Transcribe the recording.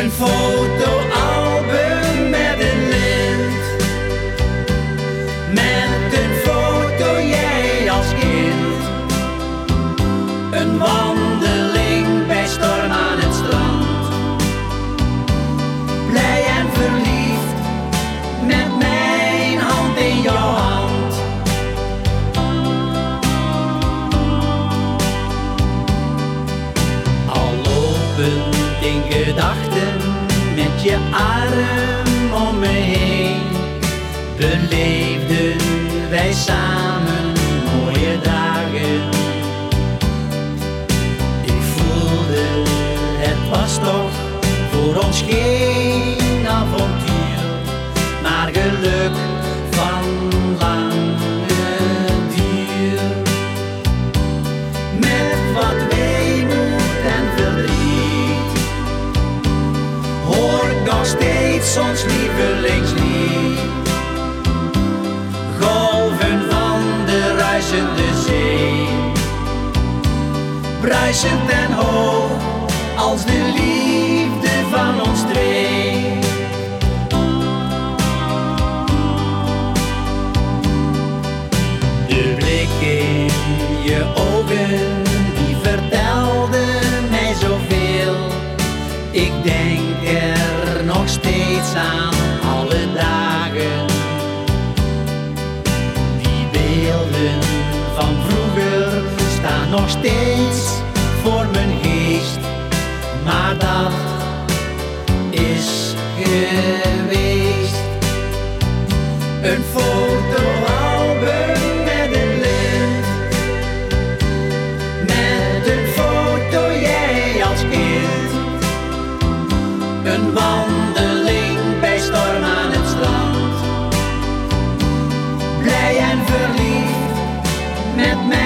Een fotoalbum met een lint, met een foto jij als kind. Een wandeling bij storm aan het strand, blij en verliefd met mijn hand in jouw hand. Al lopend in gedachten met je arm om me heen, beleefden wij samen mooie dagen. Ik voelde, het was toch voor ons geen avontuur, maar geluk van lange duur. Met wat weemoed en verdriet hoor ik nog steeds ons lievelingslied. Golven van de ruisende zee, bruisend en hoog als de liefde van ons twee. De blik in je ogen, die vertelde mij zoveel. Ik denk er nog steeds aan alle dagen. Die beelden van vroeger staan nog steeds voor mijn geest. Maar dat is geweest. Een fotoalbum met een lint, met een foto jij als kind. Een wandeling bij storm aan het strand, blij en verliefd met mij.